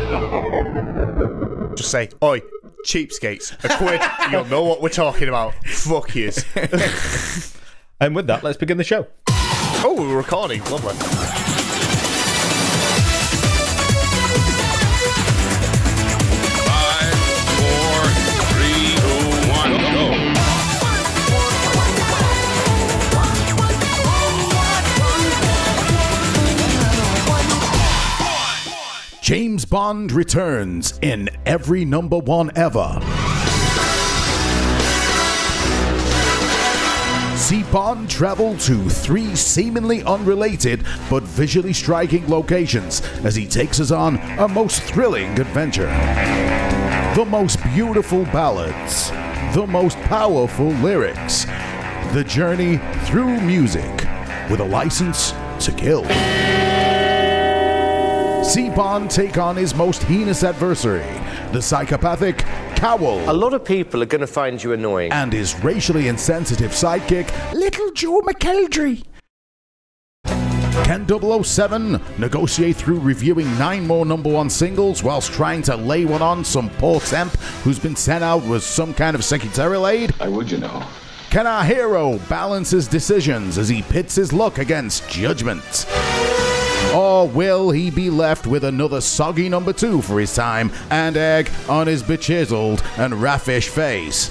Just say, oi, cheapskates, £1. You'll know what we're talking about. Fuck yous. And with that, let's begin the show. Oh, we're recording. Lovely. 5, 4, 3, 2, 1, go. James Bond returns in every number one ever. See Bond travel to 3 seemingly unrelated but visually striking locations as he takes us on a most thrilling adventure. The most beautiful ballads, the most powerful lyrics, the journey through music with a license to kill. See Bond take on his most heinous adversary, the psychopathic Cowell. A lot of people are going to find you annoying. And his racially insensitive sidekick, Little Joe McElderry. Can 007 negotiate through reviewing 9 more number one singles whilst trying to lay one on some poor temp who's been sent out with some kind of secretarial aid? I would, you know. Can our hero balance his decisions as he pits his luck against judgment? Or will he be left with another soggy number 2 for his time and egg on his bechiseled and raffish face?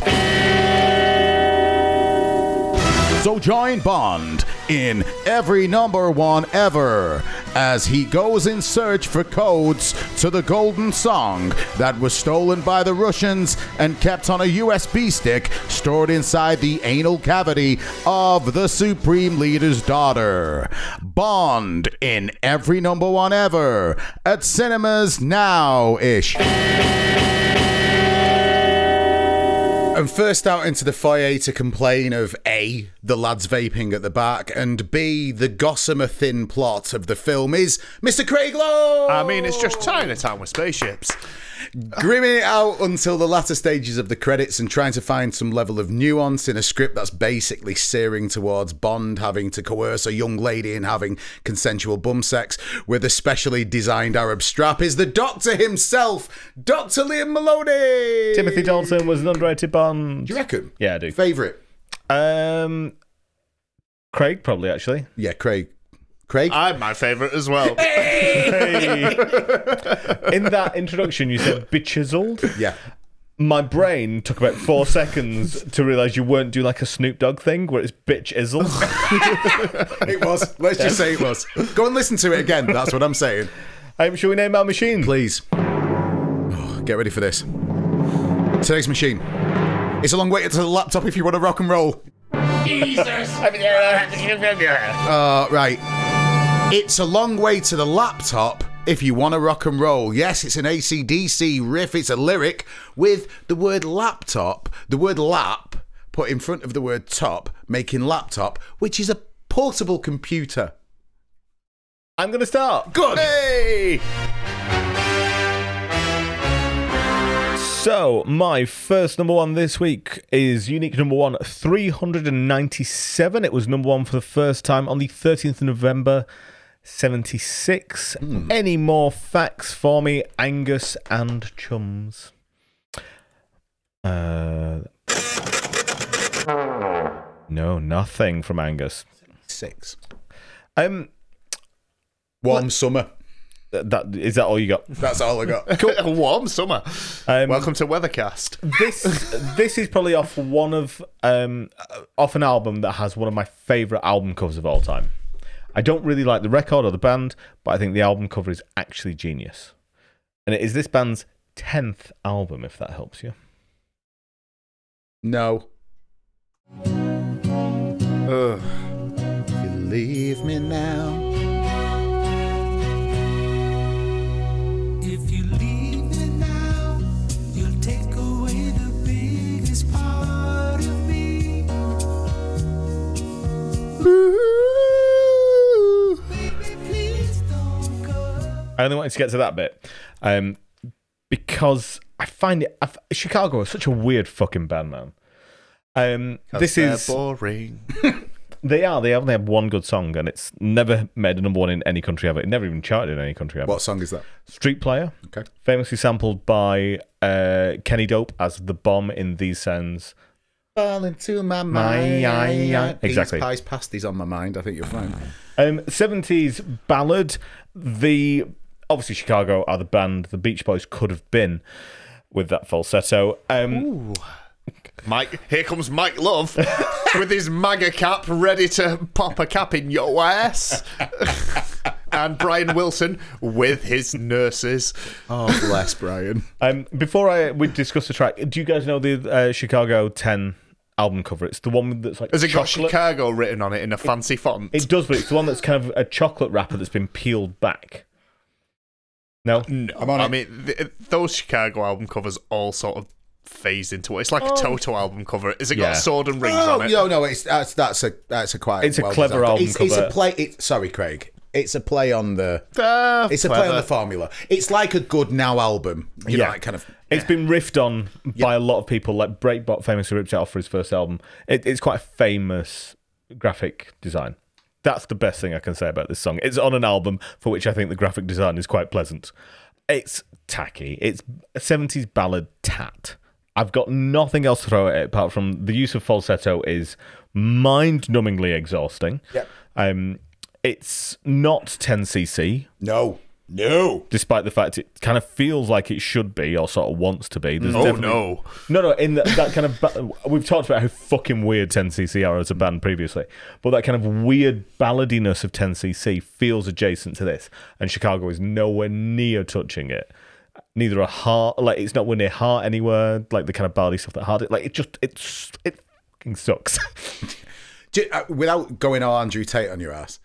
So join Bond in every number one ever as he goes in search for codes to the golden song that was stolen by the Russians and kept on a USB stick stored inside the anal cavity of the Supreme Leader's daughter. Bond in every number one ever at cinemas now-ish. And first out into the foyer to complain of A, the lads vaping at the back, and B, the gossamer thin plot of the film is Mr. Craig Lowe! I mean, it's just Chinatown with spaceships. Grimming it out until the latter stages of the credits and trying to find some level of nuance in a script that's basically steering towards Bond having to coerce a young lady and having consensual bum sex with a specially designed Arab strap is the Doctor himself, Dr. Liam Maloney! Timothy Dalton was an underrated Bond. Do you reckon? Yeah, I do. Favourite? Craig, probably, actually. Yeah, Craig. Craig? I'm my favourite as well. Hey. In that introduction, you said bechiseled. Yeah. My brain took about 4 seconds to realise you weren't doing like a Snoop Dogg thing where it's bitch-izzle. It was. Let's just say it was. Go and listen to it again. That's what I'm saying. Shall we name our machine? Please. Oh, get ready for this. Today's machine. It's a long way to the laptop if you want to rock and roll. Right. It's a long way to the laptop if you want to rock and roll. Yes, it's an AC/DC riff. It's a lyric with the word laptop, the word lap, put in front of the word top, making laptop, which is a portable computer. I'm going to start. Good. Hey! So, my first number one this week is unique number one 397. It was number one for the first time on the 13th of November, 76. Any more facts for me, Angus and Chums? No, nothing from Angus. 6. Warm summer. Is that all you got? That's all I got. A warm summer. Welcome to Weathercast. This is probably off an album that has one of my favourite album covers of all time. I don't really like the record or the band, but I think the album cover is actually genius. And it is this band's 10th album, if that helps you. No. Ugh. You leave me now. If you leave me now, you'll take away the biggest part of me. Baby, please don't go. I only wanted to get to that bit because I find it... Chicago is such a weird fucking band, man. This is boring. They only have one good song, and it's never made a number one in any country ever. It never even charted in any country ever. What song is that? Street Player. Okay. Famously sampled by Kenny Dope as the bomb in These Sounds. Fall into my mind. Exactly. Pies pasties on my mind. I think you're fine. 70s ballad. Obviously Chicago are the band the Beach Boys could have been with that falsetto. Mike, here comes Mike Love with his MAGA cap ready to pop a cap in your ass. And Brian Wilson with his nurses. Oh, bless Brian. Before we discuss the track, do you guys know the Chicago 10 album cover? It's the one that's like Has it got chocolate. Chicago written on it in a fancy font? It does, but it's the one that's kind of a chocolate wrapper that's been peeled back. No? No, I'm on I it. mean, those Chicago album covers all sort of phased into it. It's like a Toto album cover. Has it got Yeah. sword and rings Oh, on it? no, that's a quite. It's a well clever designed- album It's a cover. play. Sorry, Craig. It's a play on the. It's a play clever. on the formula. It's like a good now album. You know, like kind of. It's been riffed on by a lot of people. Like Breakbot famously ripped it off for his first album. It's quite a famous graphic design. That's the best thing I can say about this song. It's on an album for which I think the graphic design is quite pleasant. It's tacky. It's a 70s ballad tat. I've got nothing else to throw at it apart from the use of falsetto is mind-numbingly exhausting. Yep. It's not 10cc. No. Despite the fact it kind of feels like it should be or sort of wants to be. There's Oh, definitely- no. No, in that kind of... we've talked about how fucking weird 10cc are as a band previously, but that kind of weird balladiness of 10cc feels adjacent to this, and Chicago is nowhere near touching it. Neither a Heart... Like, it's nowhere near Heart anywhere, like the kind of ballady stuff that Heart... Like, it fucking sucks. Without going all Andrew Tate on your ass,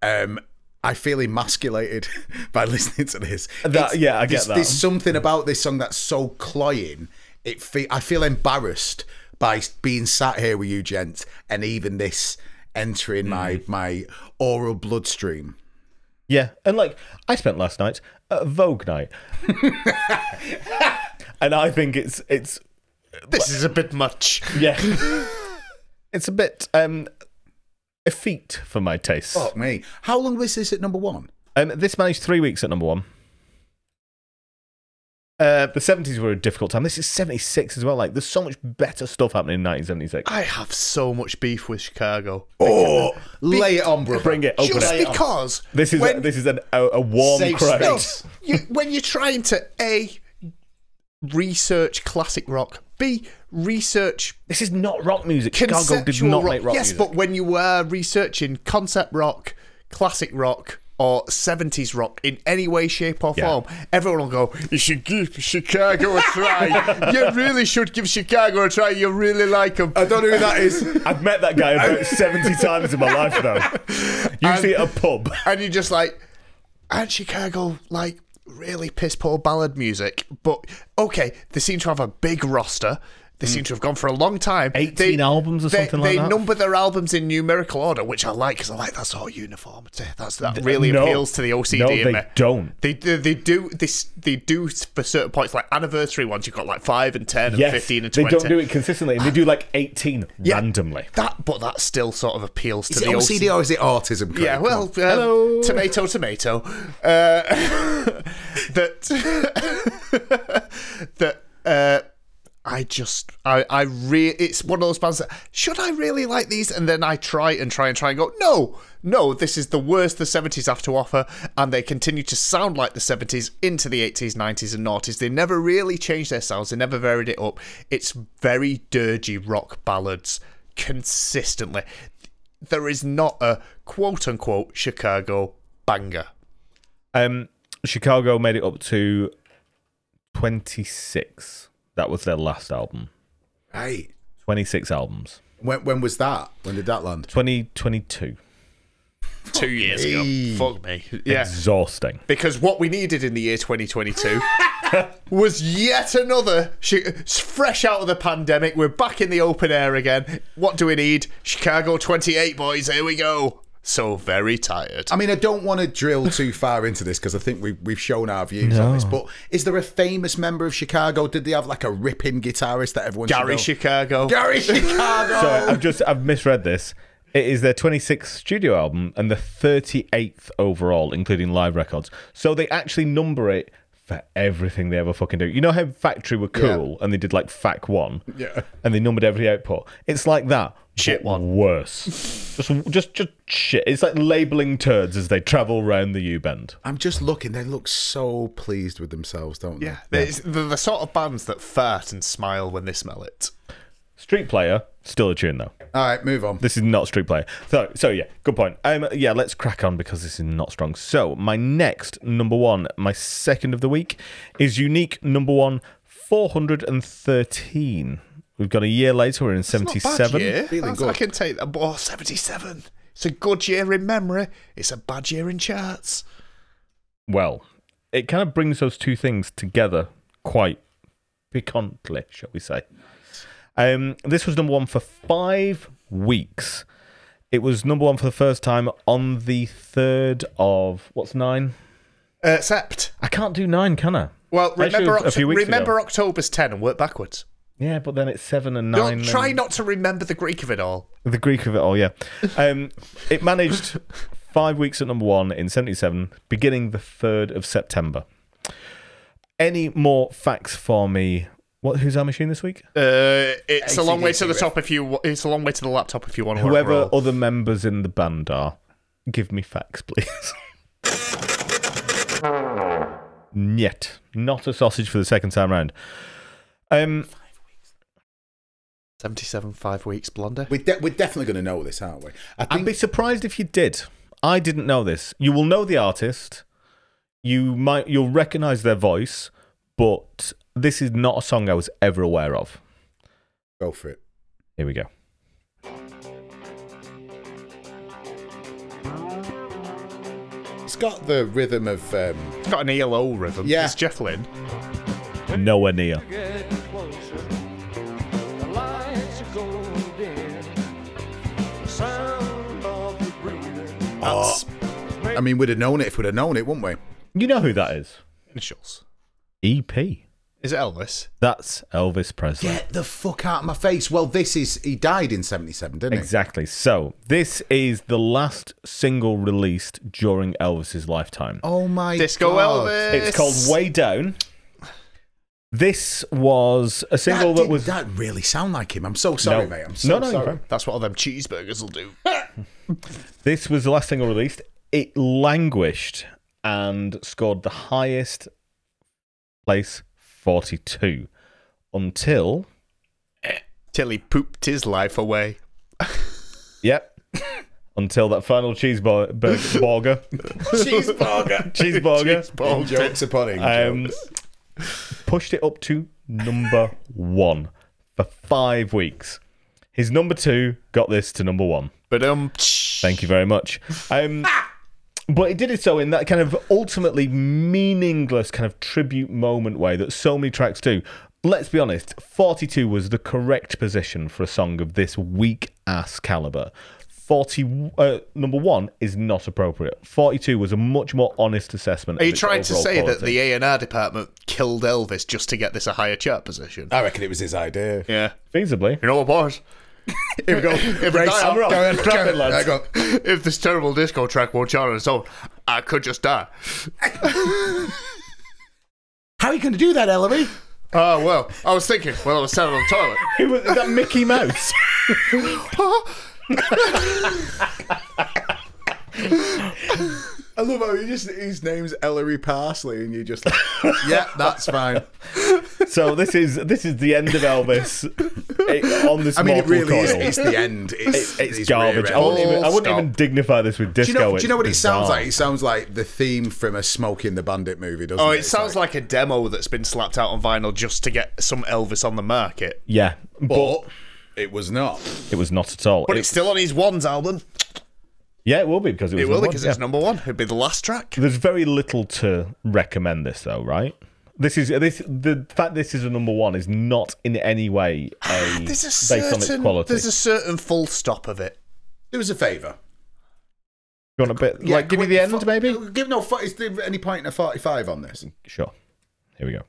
I feel emasculated by listening to this. I get that. There's something about this song that's so cloying. I feel embarrassed by being sat here with you, gents, and even this entering my oral bloodstream. Yeah, and like, I spent last night at Vogue night. And I think it's This is a bit much. yeah. It's a bit effete for my taste. Fuck me. How long was this at number one? This managed 3 weeks at number one. The 70s were a difficult time. This is 76 as well. Like, there's so much better stuff happening in 1976. I have so much beef with Chicago. Oh, lay it on, brother. Bring it, open Just it. because This is a warm Safe crowd. space. when you're trying to A, research classic rock, B, research This is not rock music. Chicago did conceptual not rock. make rock yes, music. but when you were researching concept rock, classic rock, or 70s rock in any way, shape, or form, everyone will go, you should give Chicago a try. You really should give Chicago a try. You really like them. I don't know who that is. I've met that guy about 70 times in my life, though. Usually at a pub. And you're just like, aren't Chicago like really piss poor ballad music? But okay, they seem to have a big roster. They seem to have gone for a long time. 18 albums or something like they that? They number their albums in numerical order, which I like because I like that sort of uniformity. That really appeals to the OCD no, in they me. don't. They do for certain points, like anniversary ones. You've got like 5 and 10 and Yes, 15 and they 20. don't do it consistently. And they do like 18 randomly. But that still sort of appeals Is to it the OCD or is it autism? Craig? Yeah, Come well, on. Hello. tomato. It's one of those bands that, should I really like these? And then I try and go, no, this is the worst the 70s have to offer, and they continue to sound like the 70s into the 80s, 90s, and noughties. They never really changed their sounds, they never varied it up. It's very dirgy rock ballads consistently. There is not a quote-unquote Chicago banger. Chicago made it up to 26. That was their last album. Right. 26 albums. When was that? When did that land? 2022. 2 years ago. Fuck me. Yeah. Exhausting. Because what we needed in the year 2022 was yet another fresh out of the pandemic. We're back in the open air again. What do we need? Chicago 28, boys. Here we go. So very tired. I mean, I don't want to drill too far into this because I think we've shown our views on this. But is there a famous member of Chicago? Did they have like a ripping guitarist that everyone should Gary know? Chicago. Gary Chicago. Sorry, I've misread this. It is their 26th studio album and the 38th overall, including live records. So they actually number it for everything they ever fucking do. You know how Factory were cool and they did like Fac 1? Yeah. And they numbered every output? It's like that. Shit but one. Worse. just shit. It's like labeling turds as they travel around the U-bend. I'm just looking. They look so pleased with themselves, don't they? Yeah, they're the sort of bands that fart and smile when they smell it. Street Player, still a tune though. All right, move on. This is not Street Player. So yeah, good point. Yeah, let's crack on because this is not strong. So my next number one, my second of the week, is unique number one, 413. We've got a year later. We're in 77. Not a bad year. Feeling I good. can take that. Oh, 77. It's a good year in memory. It's a bad year in charts. Well, it kind of brings those two things together quite piquantly, shall we say. This was number one for 5 weeks. It was number one for the first time on the 3rd of... What's 9? Sept. I can't do 9, can I? Well, Actually, remember, a few weeks remember ago. October's 10 and work backwards. Yeah, but then it's 7 and 9. Don't try not to remember the Greek of it all. The Greek of it all, yeah. It managed 5 weeks at number one in 77, beginning the 3rd of September. Any more facts for me? Who's our machine this week? It's a long way to the AC/DC top if you. It's a long way to the laptop if you want to. Whoever other members in the band are, give me facts, please. Niet. Not a sausage for the second time round. 77 5 weeks, Blonder. We're definitely going to know this, aren't we? I I'd think be surprised if you did. I didn't know this. You will know the artist. You'll recognise their voice, but this is not a song I was ever aware of. Go for it. Here we go. It's got the rhythm of... It's got an ELO rhythm. Yeah. It's Jeff Lynne. Nowhere near. I mean, we'd have known it if we'd have known it, wouldn't we? You know who that is? Initials. EP. Is it Elvis? That's Elvis Presley. Get the fuck out of my face. Well, he died in 77, didn't he? Exactly. So, this is the last single released during Elvis's lifetime. Oh my Disco God. Elvis. It's called Way Down. This was a single that was... That really sound like him. I'm so sorry, No. mate. I'm so No, you're sorry. fine. That's what all them cheeseburgers will do. This was the last single released. It languished and scored the highest place, 42, until... Till he pooped his life away. Yep. Until that final cheeseburger. Cheeseburger. Jokes upon him. Pushed it up to number 1 for 5 weeks. His number 2 got this to number 1. But Thank you very much. But it did it so in that kind of ultimately meaningless kind of tribute moment way that so many tracks do. Let's be honest, 42 was the correct position for a song of this weak-ass caliber. Number 1 is not appropriate. 42 was a much more honest assessment. Are of you its trying to overall say that quality. the A&R department killed Elvis just to get this a higher chart position? I reckon it was his idea. Yeah. Feasibly. You know what, boys? Here we go. If, Brace I- up. Go on, Drop it, lads. Go on. if this terrible disco track won't chart on its own, I could just die. How are you going to do that, Ellery? Oh, well, I was thinking when I was sat on the toilet. Is that Mickey Mouse? I love how his name's Ellery Parsley, and you're just like, yeah, that's fine. So this is the end of Elvis on this. I mean, it mortal really is. coil. It's the end. It's garbage. rear I end. wouldn't even dignify this with disco. Do you know what it It's sounds bizarre. like? It sounds like the theme from a Smokey and the Bandit movie, doesn't Oh, it? it sounds like a demo that's been slapped out on vinyl just to get some Elvis on the market. Yeah, but But it was not. it was not at all. But it's still on his Ones album. Yeah, it will be because it was It will number because one, it's number 1. It'd be the last track. There's very little to recommend this though, right? The fact this is a number 1 is not in any way There's based on its quality. There's a certain full stop of it. Do us a favour. You want a bit give me the end, maybe? Give no. Is there any point in a 45 on this? Sure. Here we go.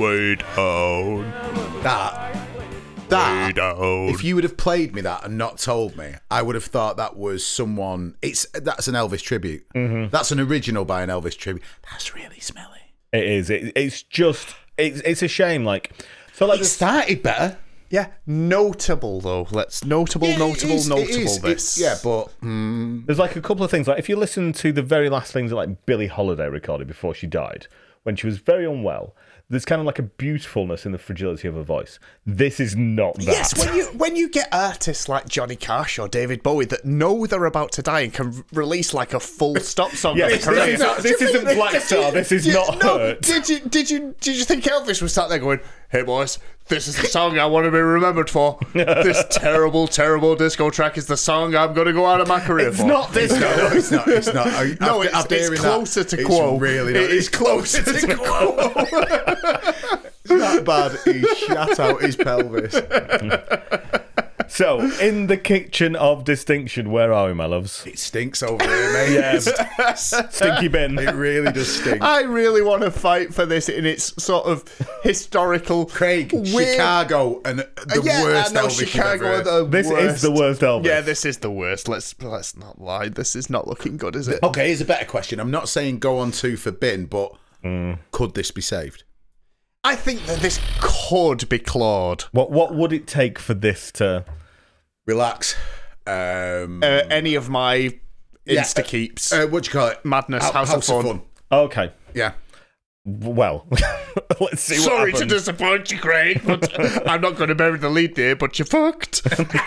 way down, That, way down. if you would have played me that and not told me, I would have thought that was someone. That's an Elvis tribute. That's an original by an Elvis tribute. That's really smelly. It is. It's a shame. Like, so like It started better. Yeah, notable though. Notable this. Yeah, but there's like a couple of things. Like, if you listen to the very last things that like Billie Holiday recorded before she died, when she was very unwell, there's kind of like a beautifulness in the fragility of her voice. This is not that. Yes, when you get artists like Johnny Cash or David Bowie that know they're about to die and can release like a full stop song. Yeah, of their career. this isn't Black Star. This is not Hurt. Did you think Elvis was sat there going, "Hey boys, this is the song I want to be remembered for. This terrible, terrible disco track is the song I'm going to go out of my career It's for." not disco. it's not. It's not. No, After it's hearing closer that, to Quo. It's really not. It is closer to Quo. It's not bad. He shat out his pelvis. So, in the kitchen of distinction, where are we, my loves? It stinks over here, mate. Yeah, stinky bin. It really does stink. I really want to fight for this in its sort of historical. Craig, weird- Chicago, and the worst I know Elvis you've Chicago ever are heard. the This worst. is the worst Elvis. Yeah, this is the worst. Let's not lie. This is not looking good, is it? Okay, here's a better question. I'm not saying go on 2 for bin, but could this be saved? I think that this could be clawed. What would it take for this to? Relax. Any of my Yeah, Insta keeps. What do you call it? Madness, House of Fun. Okay. Yeah. Well, let's see. Sorry what to happens. disappoint you, Craig, but I'm not going to bury the lead there, but you're fucked.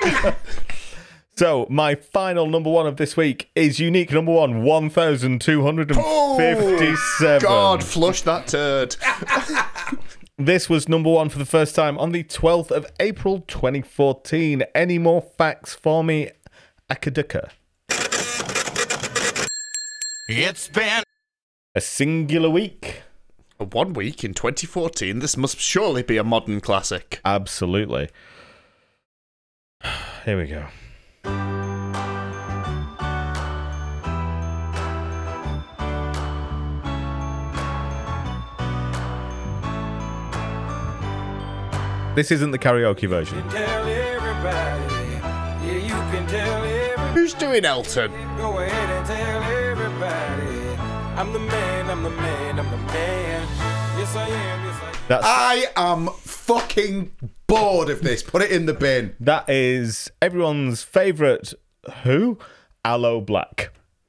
So, my final number one of this week is unique number one, 1,257. God, flush that turd. This was number one for the first time on the 12th of April 2014. Any more facts for me, Akaduka? It's been A singular week? 1 week in 2014. This must surely be a modern classic. Absolutely. Here we go. This isn't the karaoke version. Tell everybody, yeah, you can tell everybody. Who's doing Elton? Go ahead and tell everybody. I'm the man, I'm the man, I'm the man. Yes, I am, yes, I am. That's I am fucking bored of this. Put it in the bin. That is everyone's favourite who? Aloe Black.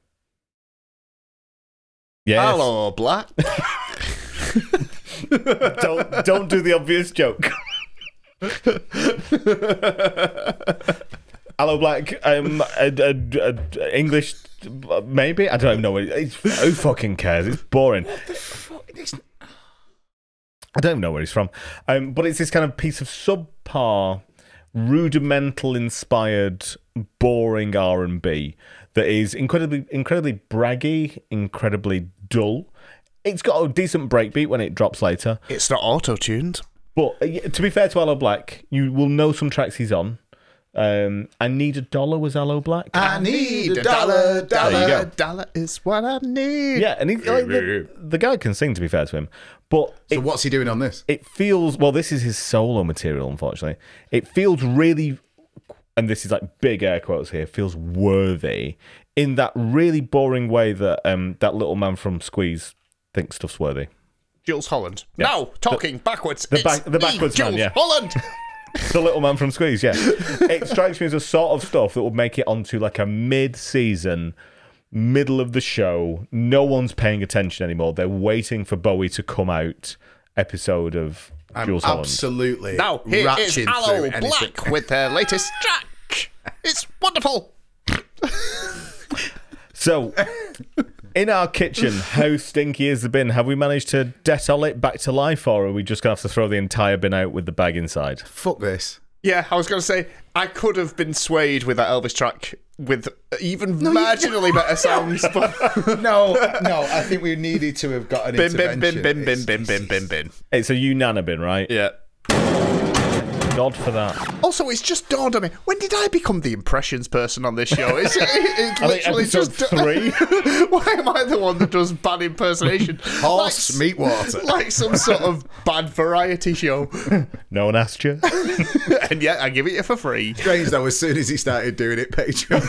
Yes. Hello, Black. Don't do the obvious joke. Aloe Black, English, maybe? I don't even know what who fucking cares? It's boring. I don't even know where he's from. But it's this kind of piece of subpar, rudimental inspired, boring R&B that is incredibly braggy, incredibly dull. It's got a decent breakbeat when it drops later. It's not auto-tuned. But to be fair to Aloe Black, you will know some tracks he's on. I Need a Dollar was Aloe Black. I need a dollar. There you go. Dollar is what I need. Yeah, and the guy can sing, to be fair to him. But So what's he doing on this? it feels, well, this is his solo material, unfortunately. It feels really, and this is like big air quotes here, feels worthy in that really boring way that that little man from Squeeze thinks stuff's worthy. Jules Holland. Yeah. No, talking backwards. the It's back- the me, backwards man, Jules yeah. Holland. The little man from Squeeze, yeah. It strikes me as a sort of stuff that would make it onto like a mid-season, middle of the show. No one's paying attention anymore. They're waiting for Bowie to come out episode of I'm Jules Holland. absolutely Now, here is ratching Aloe through anything. Black with their latest track. It's wonderful. So, in our kitchen, how stinky is the bin? Have we managed to Dettol it back to life, or are we just going to have to throw the entire bin out with the bag inside? Fuck this. Yeah, I was going to say, I could have been swayed with that Elvis track with even marginally better sounds, but No, I think we needed to have got an bin, bin, intervention. bin, bin, bin, bin, bin, bin, bin. It's a Unana bin, right? Yeah. God for that. Also, it's just dawned on me. When did I become the impressions person on this show? It's literally episode just 3. Why am I the one that does bad impersonation? Horse, meat, water. Like some sort of bad variety show. No one asked you. And yet I give it you for free. Strange though, as soon as he started doing it, Patreon.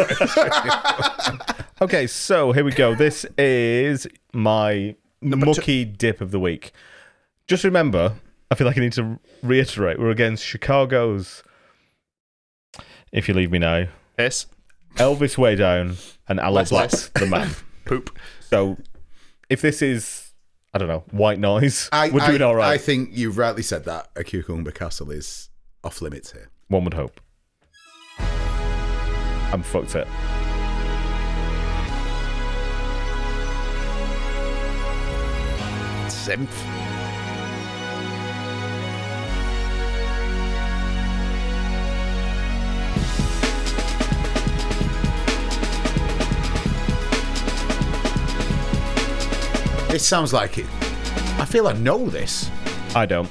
Okay, so here we go. This is my mucky dip of the week. Just remember, I feel like I need to reiterate, we're against Chicago's If You Leave Me Now, Yes. Elvis Way Down, and Aloe Less, Black's less. The Man. Poop. So if this is, I don't know, white noise, we're doing all right. I think you've rightly said that a Cucumber Castle is off limits here. One would hope. I'm fucked it. Synth. This sounds like it. I feel I know this. I don't.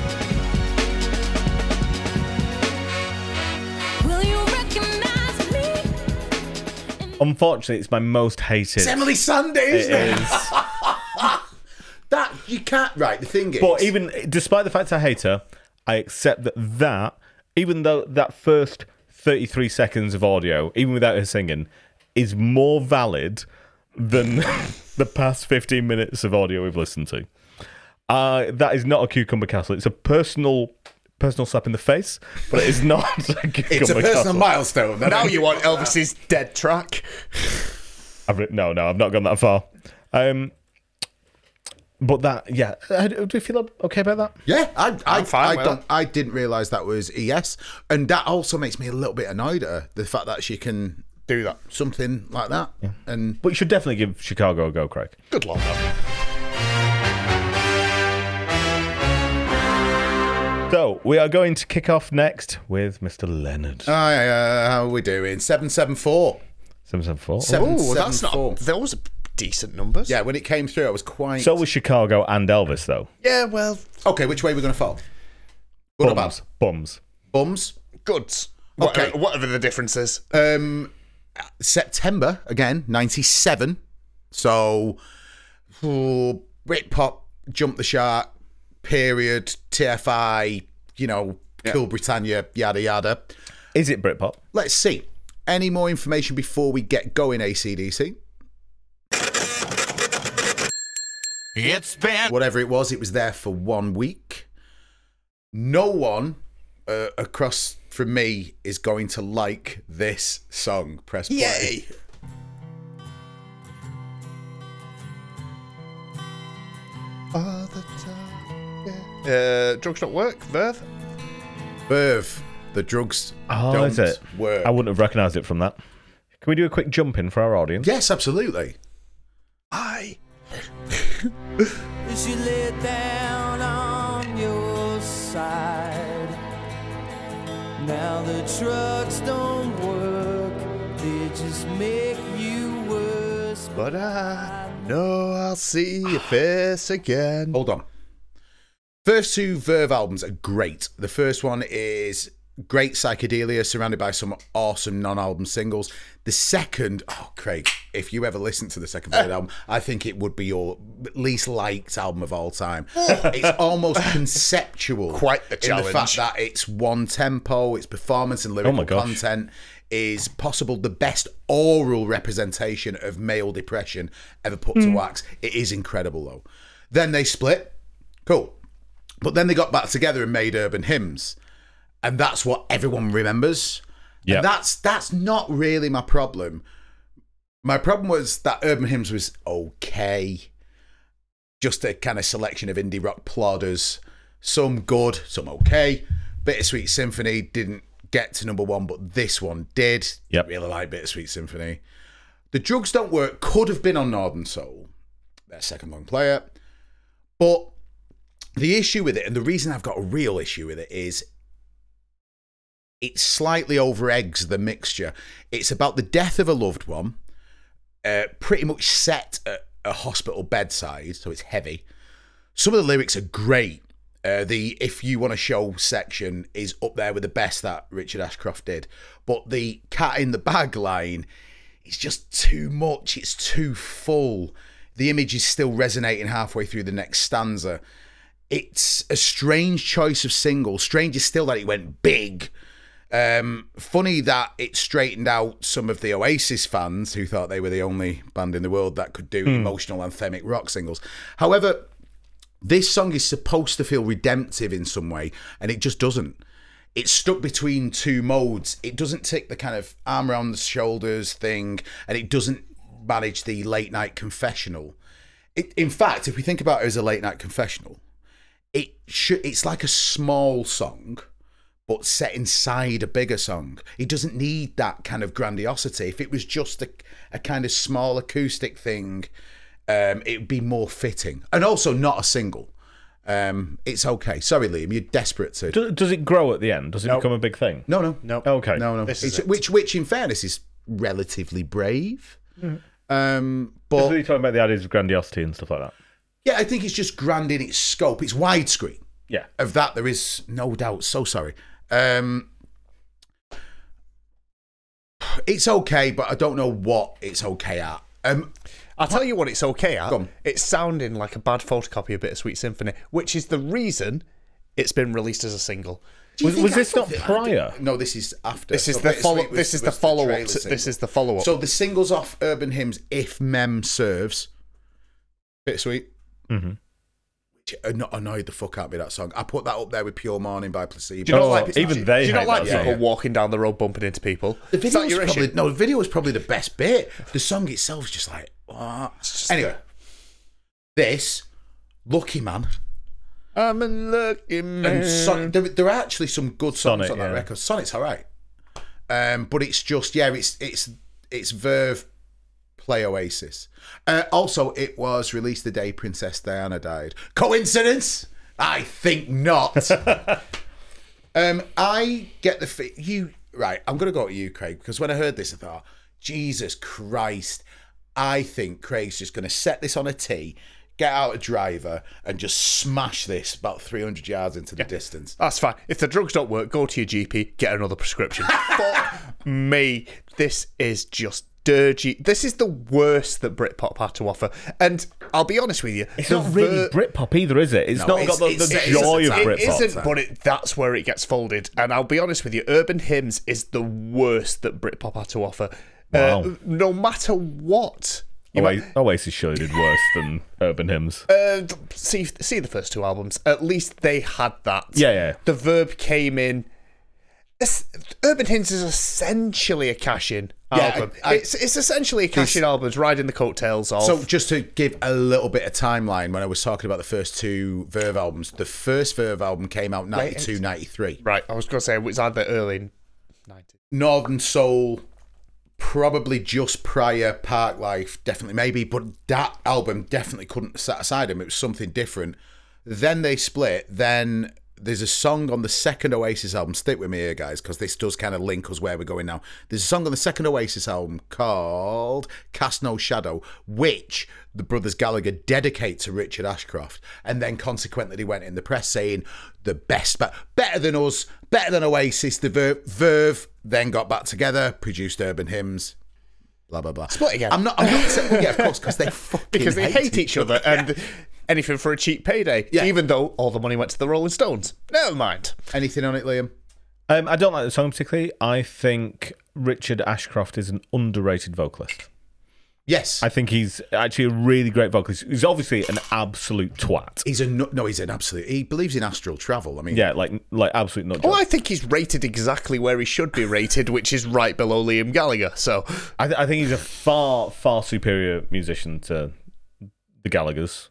Will you recognize me? Unfortunately, it's my most hated. It's Emily Sandé, It isn't it? is. That you can't. Right, the thing is, But even despite the fact I hate her, I accept that even though that first 33 seconds of audio, even without her singing, is more valid than the past 15 minutes of audio we've listened to. That is not a Cucumber Castle. It's a personal slap in the face, but it is not a Cucumber it's a personal Castle. milestone. Now you want Elvis's dead track. No, I've not gone that far. But that, yeah. Do you feel okay about that? Yeah, I'm fine with that. I didn't realise that was ES, and that also makes me a little bit annoyed at her. The fact that she can Do that. something like that, and But you should definitely give Chicago a go, Craig. Good luck, though. So, we are going to kick off next with Mr. Leonard. how are we doing? 774. 774. Oh, that's 774. not. Those are decent numbers. Yeah, when it came through, I was quite. So was Chicago and Elvis, though. Yeah, well, Okay, which way are we going to fall? Good or bad? Bums. Bums. goods. Okay. Whatever the difference is. September again, 97. So, Britpop, Jump the Shark, Period, TFI, Cool Britannia, yada yada. Is it Britpop? Let's see. Any more information before we get going, AC/DC? It's been Whatever it was there for 1 week. No one across from me is going to like this song. Press play. Yay. All the time. Yeah. Drugs don't work. Verve. Verve, the drugs Oh, don't is it? work. I wouldn't have recognised it from that. Can we do a quick jump in for our audience? Yes, absolutely. Aye. Is you lay down on your side? Now the drugs don't work, they just make you worse. But I know I'll see your face again. Hold on. First two Verve albums are great. The first one is great psychedelia surrounded by some awesome non-album singles. The second, Craig, if you ever listen to the second Verve album, I think it would be your least liked album of all time. It's almost conceptual. Quite the In the challenge. fact that it's one tempo, its performance and lyrical my gosh. content is possible the best oral representation of male depression ever put to wax. It is incredible though. Then they split. Cool. But then they got back together and made Urban Hymns. And that's what everyone remembers. Yeah. And that's not really my problem. My problem was that Urban Hymns was okay. Just a kind of selection of indie rock plodders. Some good, some okay. Bittersweet Symphony didn't get to number one, but this one did. Yep. Really like Bittersweet Symphony. The Drugs Don't Work could have been on Northern Soul, their second long player. But the issue with it, and the reason I've got a real issue with it, is it slightly over-eggs the mixture. It's about the death of a loved one, pretty much set at a hospital bedside, so it's heavy. Some of the lyrics are great. The If You Want to Show section is up there with the best that Richard Ashcroft did. But the Cat in the Bag line is just too much. It's too full. The image is still resonating halfway through the next stanza. It's a strange choice of single. Strange is still that it went big. Funny that it straightened out some of the Oasis fans who thought they were the only band in the world that could do emotional anthemic rock singles. However, this song is supposed to feel redemptive in some way, and it just doesn't. It's stuck between two modes. It doesn't take the kind of arm around the shoulders thing, and it doesn't manage the late night confessional. In fact, if we think about it as a late night confessional, it's like a small song, but set inside a bigger song. It doesn't need that kind of grandiosity. If it was just a kind of small acoustic thing, it would be more fitting. And also not a single. It's okay. Sorry, Liam, you're desperate to... Does it grow at the end? Does it become a big thing? No. Okay. No. Which, in fairness, is relatively brave. Just But really talking about the ideas of grandiosity and stuff like that. yeah, I think it's just grand in its scope. It's widescreen. Yeah. Of that, there is no doubt. So sorry. It's okay, but I don't know what it's okay at. I'll tell you what it's okay at. Go on. It's sounding like a bad photocopy of Bittersweet Symphony, which is the reason it's been released as a single. Was this not prior? No, this is after. This is So the Bittersweet follow. was- This is the was follow-up. trailer to- single. This is the follow-up. So the singles off Urban Hymns, If Mem Serves, Bittersweet, which annoyed the fuck out of me, that song. I put that up there with Pure Morning by Placebo. Do you not like even they Do you not hate like that people song. walking down the road bumping into people? The Is that video your was issue? the video was probably the best bit. The song itself is just like, what? Anyway, this Lucky Man. I'm a lucky man. And there are actually some good songs Sonnet, on that yeah. record. Sonnet's all right, but it's just it's Verve play Oasis. Also, it was released the day Princess Diana died. Coincidence? I think not. I get the right. I'm gonna go at you, Craig, because when I heard this, I thought, Jesus Christ! I think Craig's just gonna set this on a tee, get out a driver, and just smash this about 300 yards into the distance. That's fine. If the drugs don't work, go to your GP, get another prescription. Fuck me. This is just dirty. This is the worst that Britpop had to offer. And I'll be honest with you. It's not really Britpop either, is it? It's No, not got the it's- joy of it Britpop. It isn't, but that's where it gets folded. And I'll be honest with you, Urban Hymns is the worst that Britpop had to offer. Wow. No matter what. Oasis surely did worse than Urban Hymns. See the first two albums. At least they had that. Yeah. The Verb came in. Urban Hymns is essentially a cash-in album. It's essentially a cash-in album. It's riding the coattails of. So just to give a little bit of timeline, when I was talking about the first two Verve albums, the first Verve album came out 92, 93. Right, I was going to say it was either early 90s. Northern Soul, probably just prior, Park Life, definitely maybe, but that album definitely couldn't set aside him. It was something different. Then they split. Then there's a song on the second Oasis album. Stick with me here, guys, because this does kind of link us where we're going now. There's a song on the second Oasis album called Cast No Shadow, which the brothers Gallagher dedicate to Richard Ashcroft, and then consequently they went in the press saying the best, better than us, better than Oasis. The Verve then got back together, produced Urban Hymns, blah blah blah. Split again. I'm not saying, yeah, of course, because they fucking Because they hate each other and anything for a cheap payday. Yeah. Even though all the money went to the Rolling Stones. Never mind. Anything on it, Liam? I don't like the song particularly. I think Richard Ashcroft is an underrated vocalist. Yes. I think he's actually a really great vocalist. He's obviously an absolute twat. He's an absolute. He believes in astral travel. I mean, Yeah, like absolute nut Oh, job. I think he's rated exactly where he should be rated, which is right below Liam Gallagher. So, I think he's a far superior musician to the Gallaghers.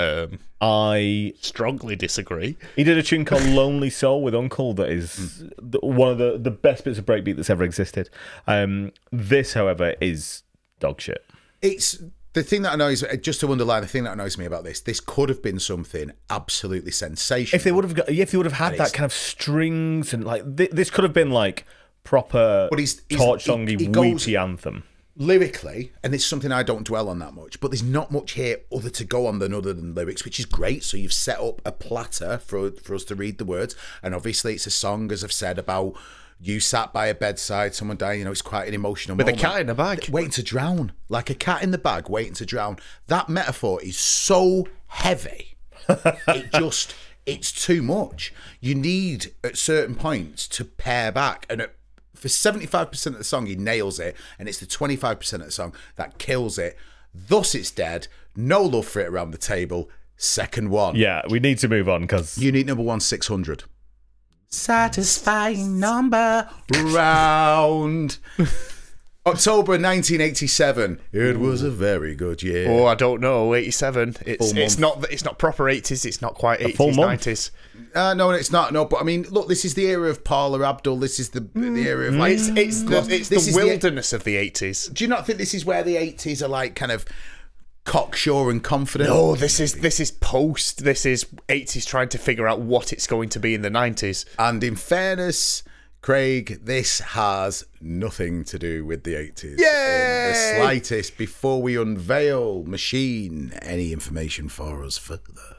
I strongly disagree. He did a tune called Lonely Soul with Uncle that is one of the best bits of breakbeat that's ever existed. This, however, is dog shit. it's the thing that annoys. Just to underline, the thing that annoys me about this could have been something absolutely sensational. If they would have had that kind of strings and like this could have been like proper But he's torch songy he goes- weepy anthem. lyrically, and it's something I don't dwell on that much, but there's not much here other than lyrics, which is great. So you've set up a platter for us to read the words, and obviously it's a song, as I've said, about you sat by a bedside, someone dying. You know, it's quite an emotional With moment. a cat in a bag. Waiting to drown, like a cat in the bag, waiting to drown. That metaphor is so heavy. It's too much. You need at certain points to pare back, and for 75% of the song, he nails it, and it's the 25% of the song that kills it. Thus, it's dead. No love for it around the table. Second one. Yeah, we need to move on because You need number 1, 600. Satisfying number round. October 1987. It was a very good year. Oh, I don't know. 87. It's month. not not proper 80s. It's not quite 80s, full month. 90s. No, it's not. No, but I mean, look, this is the era of Paula Abdul. This is the era of like. It's This the is wilderness of the 80s. Do you not think this is where the 80s are like kind of cocksure and confident? No, this is post. This is 80s trying to figure out what it's going to be in the 90s. And in fairness, Craig, this has nothing to do with the 80s. Yay! In the slightest, before we unveil Machine any information for us further.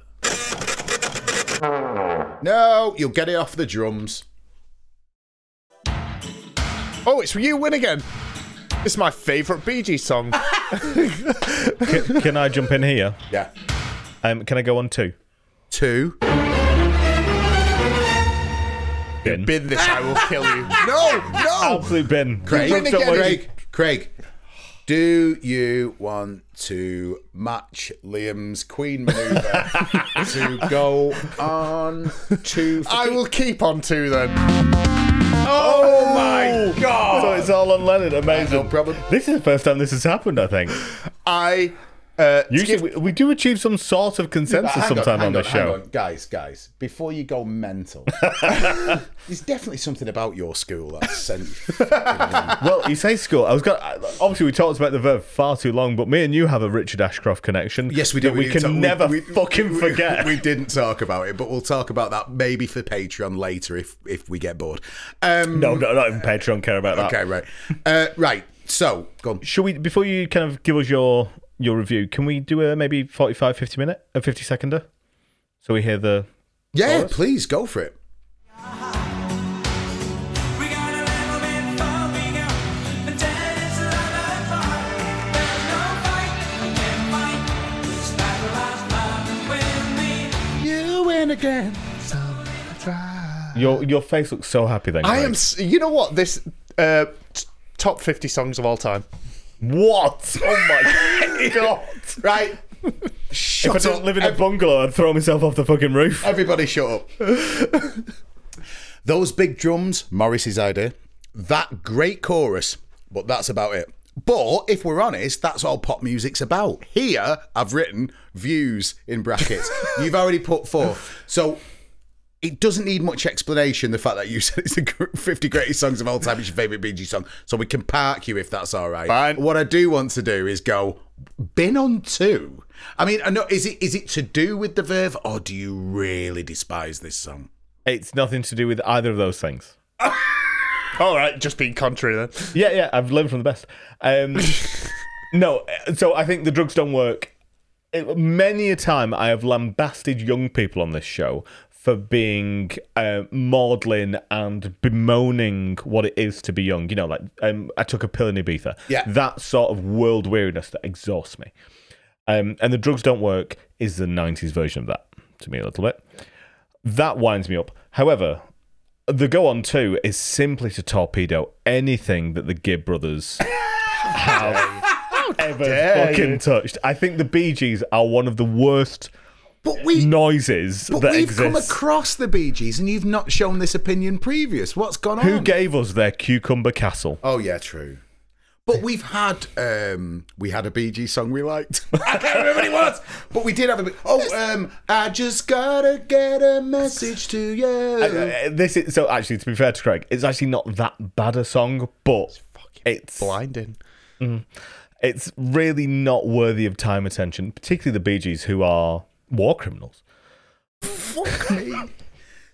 No, you'll get it off the drums. Oh, it's You Win Again. This is my favourite Bee Gees song. can I jump in here? Yeah. Can I go on 2? 2. Bin. Bin this, I will kill you. No. Absolute bin. Craig, Win again. Craig, do you want to match Liam's Queen maneuver to go on to... I will keep on 2 then. Oh my God! So it's all on Leonard. Amazing. No problem. This is the first time this has happened, I think. Usually we do achieve some sort of consensus sometime on this show. Hang on. Guys, before you go mental, there's definitely something about your school that sent you. Well, you say school. Obviously, we talked about the Verve far too long, but me and you have a Richard Ashcroft connection. Yes, we do. that We can never fucking forget. We didn't talk about it, but we'll talk about that maybe for Patreon later if we get bored. No, not even Patreon care about that. Okay, right. Right. So, go on. Should we, before you kind of give us your review, can we do a maybe 45, 50 seconder? So we hear the... Yeah, chorus? please, go for it. You win again. Your face looks so happy then, I Craig. am. You know what? This top 50 songs of all time. What? Oh my God. Right. If Shut I didn't up. live in a bungalow, I'd throw myself off the fucking roof. Everybody shut up. Those big drums, Morris's idea. That great chorus, but that's about it. But if we're honest, that's all pop music's about. Here, I've written views in brackets. You've already put 4. So it doesn't need much explanation, the fact that you said it's the 50 greatest songs of all time, it's your favourite Bee Gees song. So we can park you if that's all right. Fine. What I do want to do is go, bin on 2. I mean, I know, is it to do with the Verve, or do you really despise this song? It's nothing to do with either of those things. All right, just being contrary then. Yeah, I've learned from the best. No, so I think the drugs don't work. Many a time I have lambasted young people on this show for being maudlin and bemoaning what it is to be young. You know, like I took a pill in Ibiza. Yeah. That sort of world weariness that exhausts me. And the drugs don't work is the 90s version of that, to me a little bit. That winds me up. However, the Go On 2 is simply to torpedo anything that the Gibb brothers have ever fucking touched. I think the Bee Gees are one of the worst noises that we've exist. come across the Bee Gees and you've not shown this opinion previous. What's gone on? Who gave us their Cucumber Castle? Oh yeah, true. But we've had a Bee Gees song we liked. I can't remember what it was, but we did have a. I just gotta get a message to you. This is so. Actually, to be fair to Craig, it's actually not that bad a song, but it's Blinding. It's really not worthy of time attention, particularly the Bee Gees, who are war criminals. Fuck me.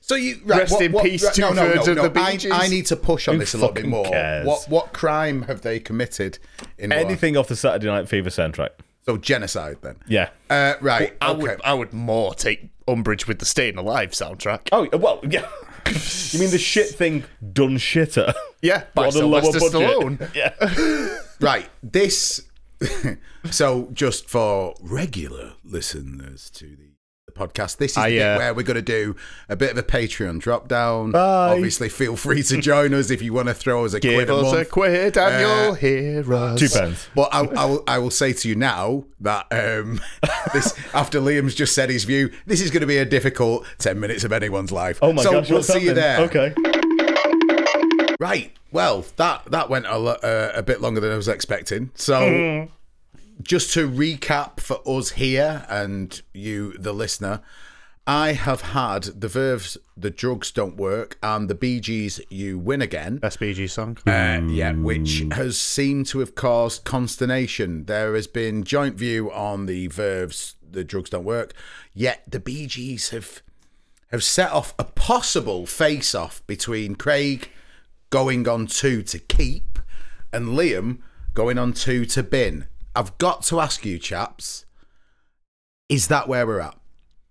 So you Rest in peace, two-thirds of the Bee Gees. I need to push on Who this a little bit fucking more. cares? What crime have they committed in war? Anything off the Saturday Night Fever soundtrack. So genocide then. Yeah. Right. Okay. I would more take umbrage with the Staying Alive soundtrack. Oh, well, yeah. You mean the shit thing done shitter? Yeah, by On a lower Sylvester budget. Stallone. Yeah. Right. This. So just for regular listeners to the podcast, this is the bit where we're going to do a bit of a Patreon drop down. Bye. Obviously, feel free to join us if you want to throw us a Give quid a us month. a quid and you'll hear us. £2. But I will say to you now that this after Liam's just said his view, this is going to be a difficult 10 minutes of anyone's life. Oh my so gosh, we'll what's see you happening? there. Okay. Right. Well, that went a bit longer than I was expecting. So just to recap for us here and you, the listener, I have had the Verve's The Drugs Don't Work and the Bee Gees' You Win Again. Best Bee Gees song. Which has seemed to have caused consternation. There has been joint view on the Verve's The Drugs Don't Work, yet the Bee Gees have set off a possible face-off between Craig going on 2 to keep and Liam going on 2 to bin. I've got to ask you, chaps, is that where we're at?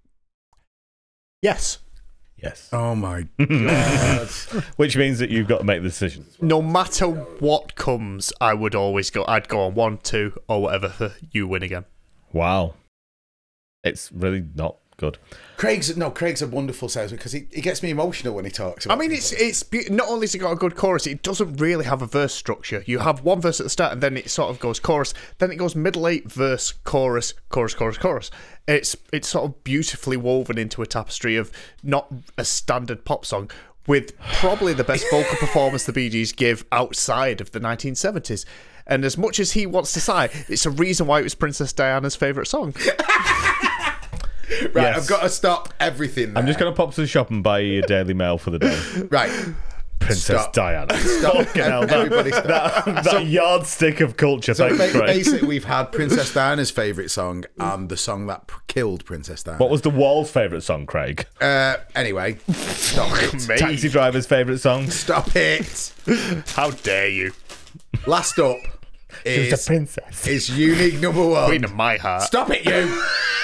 Yes. Yes. Oh my God. Which means that you've got to make the decision. No matter what comes, I'd go on 1, 2, or whatever for You Win Again. Wow. It's really not good. Craig's a wonderful salesman because he gets me emotional when he talks. I mean, it's not only has it got a good chorus, it doesn't really have a verse structure. You have one verse at the start, and then it sort of goes chorus, then it goes middle 8, verse, chorus, chorus, chorus, chorus. It's sort of beautifully woven into a tapestry of not a standard pop song, with probably the best vocal performance the Bee Gees give outside of the 1970s. And as much as he wants to sigh, it's a reason why it was Princess Diana's favourite song. Right, Yes. I've got to stop everything there. I'm just going to pop to the shop and buy you a Daily Mail for the day. Right. Princess Stop. Diana. Stop. Fucking hell, Everybody stop. that yardstick of culture. So Thanks, Craig. basically, we've had Princess Diana's favourite song and the song that killed Princess Diana. What was the Wall's favourite song, Craig? Anyway, stop it. Me? Taxi Driver's favourite song? Stop it. How dare you? Last up She was is, a princess. is unique number 1. Queen of my heart. Stop it, you.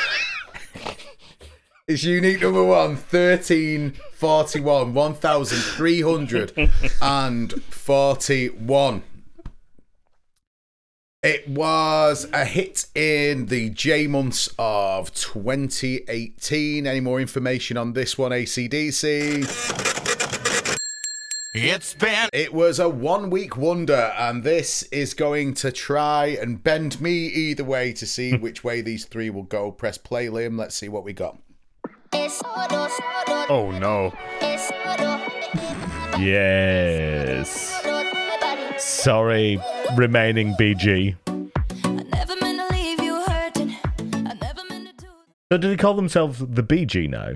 It's unique number 1, 1341, 1,341. It was a hit in the J months of 2018. Any more information on this one, AC/DC? It was a 1-week wonder, and this is going to try and bend me either way to see which way these three will go. Press play, Liam. Let's see what we got. Oh no. Yes. Sorry, remaining BG. So do they call themselves the BG now?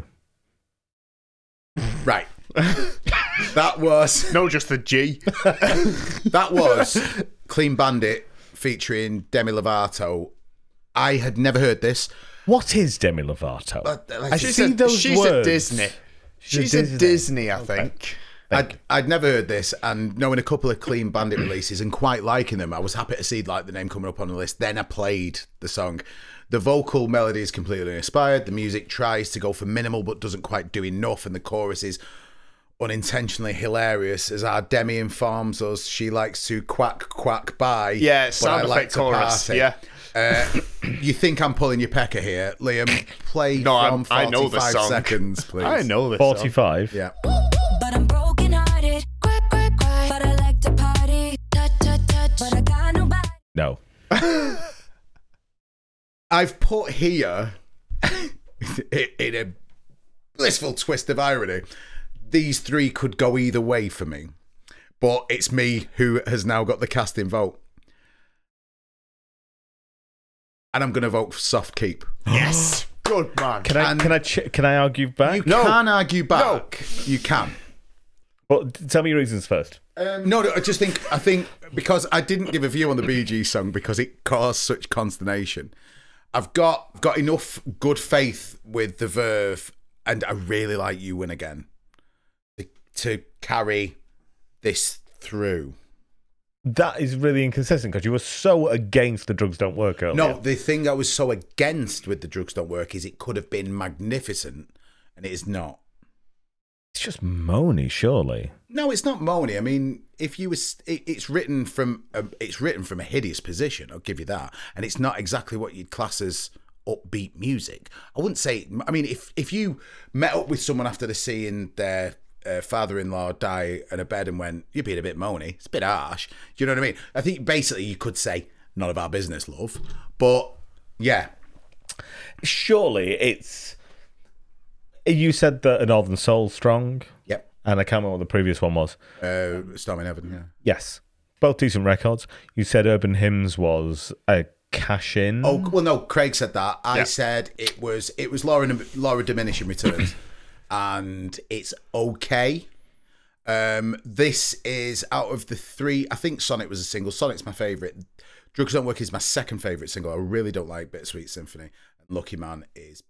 Right. That was No, just the G. that was Clean Bandit featuring Demi Lovato. I had never heard this. What is Demi Lovato? Like, She's words. at Disney. She's Disney. at Disney, I think. I'd never heard this, and knowing a couple of Clean Bandit releases and quite liking them, I was happy to see like the name coming up on the list. Then I played the song. The vocal melody is completely inspired. The music tries to go for minimal but doesn't quite do enough, and the chorus is unintentionally hilarious. As our Demi informs us, she likes to quack quack by. Yeah, but sound I like effect to chorus. party. Yeah. You think I'm pulling your pecker here, Liam? Play No, from I know the 45 song. seconds, please. I know this. song. 45? Yeah. But I'm broken hearted. Cry, cry, cry. But I like to party. Touch, touch, touch. But I got nobody. No. I've put here, in a blissful twist of irony, these three could go either way for me. But it's me who has now got the casting vote. And I'm going to vote for Soft Keep. Yes. Good man. Can I argue back? You can argue back. You can. But tell me your reasons first. No, I think because I didn't give a view on the Bee Gees song because it caused such consternation. I've got enough good faith with the Verve, and I really like You Win Again. to carry this through. That is really inconsistent because you were so against the drugs don't work earlier. No, the thing I was so against with the drugs don't work is it could have been magnificent, and it is not. It's just moany, surely. No, it's not moany. I mean, if you was, it's written from a hideous position. I'll give you that, and it's not exactly what you'd class as upbeat music. I wouldn't say. I mean, if you met up with someone after the seeing their father-in-law die in a bed and went, "You're being a bit moany," it's a bit harsh. Do you know what I mean? I think basically you could say, "None of our business, love," but yeah, Surely it's. You said that a Northern Soul's strong. yep. And I can't remember what the previous one was. Storm in Heaven, yeah. Yes. Both decent records. You said Urban Hymns was a cash-in. Oh well, no. Craig said that. I said it was Laura Diminishing Returns, and it's okay. This is out of the three. I think Sonic was a single. Sonic's my favourite. Drugs Don't Work is my second favourite single. I really don't like Bittersweet Symphony. And Lucky Man is.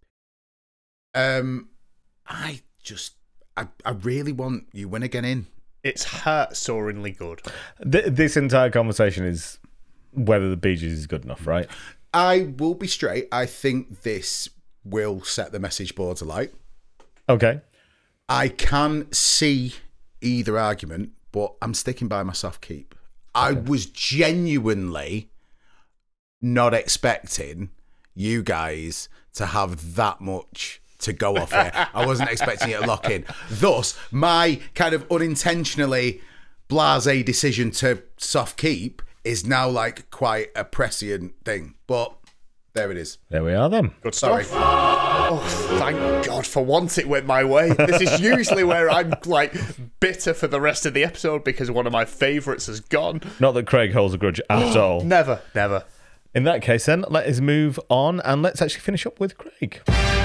I really want You Win Again in. It's heart-soaringly good. This entire conversation is whether the Bee Gees is good enough, right? I will be straight. I think this will set the message boards alight. Okay. I can see either argument, but I'm sticking by my soft keep. I was genuinely not expecting you guys to have that much to go off here. I wasn't expecting it to lock in. Thus, my kind of unintentionally blasé decision to soft keep is now like quite a prescient thing. But there it is. There we are then. Good Sorry. stuff. Oh, thank God. For once it went my way. This is usually where I'm like bitter for the rest of the episode because one of my favourites has gone. Not that Craig holds a grudge at all. Never. In that case then, let us move on and let's actually finish up with Craig.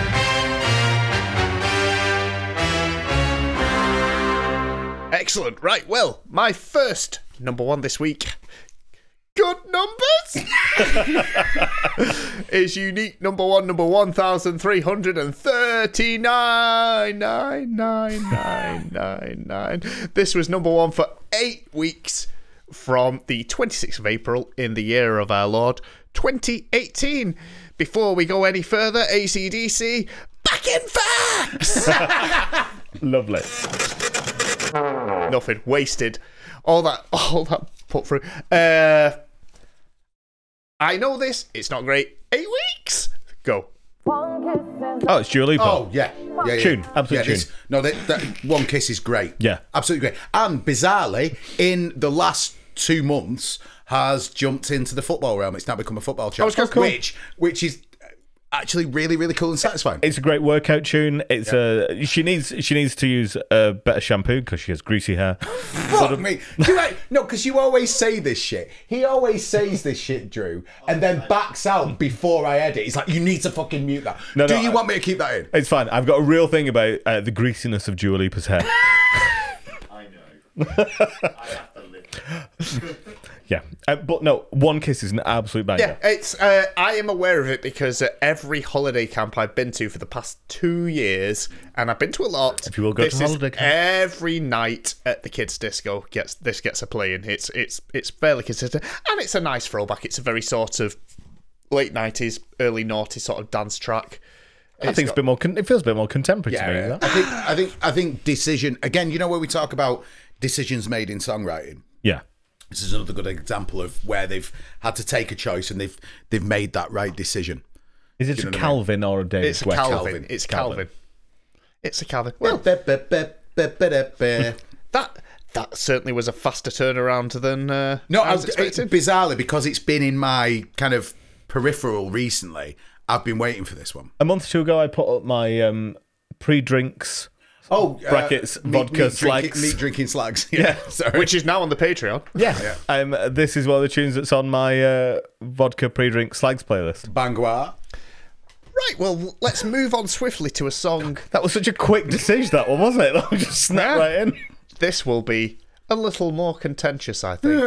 Excellent. Right, well, my first number one this week, good numbers, is unique number 1,339,99999. This was number one for 8 weeks from the 26th of April in the year of our Lord, 2018. Before we go any further, AC/DC, back in facts! Lovely. Nothing. Wasted. All that put through. I know this. It's not great. 8 weeks. Go. Oh, it's Dua Lipa. Oh, yeah. Tune. Absolute tune. That One Kiss is great. Yeah. Absolutely great. And bizarrely, in the last 2 months, has jumped into the football realm. It's now become a football chart. Oh, cool. Which is actually really, really cool and satisfying. It's a great workout tune. It's she needs to use a better shampoo because she has greasy hair. Fuck me. No, because you always say this shit. He always says this shit, Drew, and then backs out before I edit. He's like, you need to fucking mute that. Do you want me to keep that in? It's fine. I've got a real thing about the greasiness of Dua Lipa's hair. I know. I have to live. Yeah, but no, One Kiss is an absolute banger. Yeah, it's. I am aware of it because every holiday camp I've been to for the past 2 years, and I've been to a lot. If you will go to holiday camp. Every night at the kids' disco gets a play in. It's fairly consistent, and it's a nice throwback. It's a very sort of late 90s, early noughties sort of dance track. I think it's a bit more. It feels a bit more contemporary to me. Yeah. That. I think decision again. You know where we talk about decisions made in songwriting. Yeah. This is another good example of where they've had to take a choice and they've made that right decision. Is it a Calvin or a David It's West? Calvin. It's Calvin. It's a Calvin. Well, that that certainly was a faster turnaround than I was expecting. Bizarrely, because it's been in my kind of peripheral recently, I've been waiting for this one. A month or two ago, I put up my pre-drinks. Brackets, vodka, slags. Meat drinking slags. Yeah, sorry. Which is now on the Patreon. Yeah. This is one of the tunes that's on my vodka pre-drink slags playlist. Bangwa. Right, well, let's move on swiftly to a song. That was such a quick decision, that one, wasn't it? That was just snap right in. This will be a little more contentious, I think.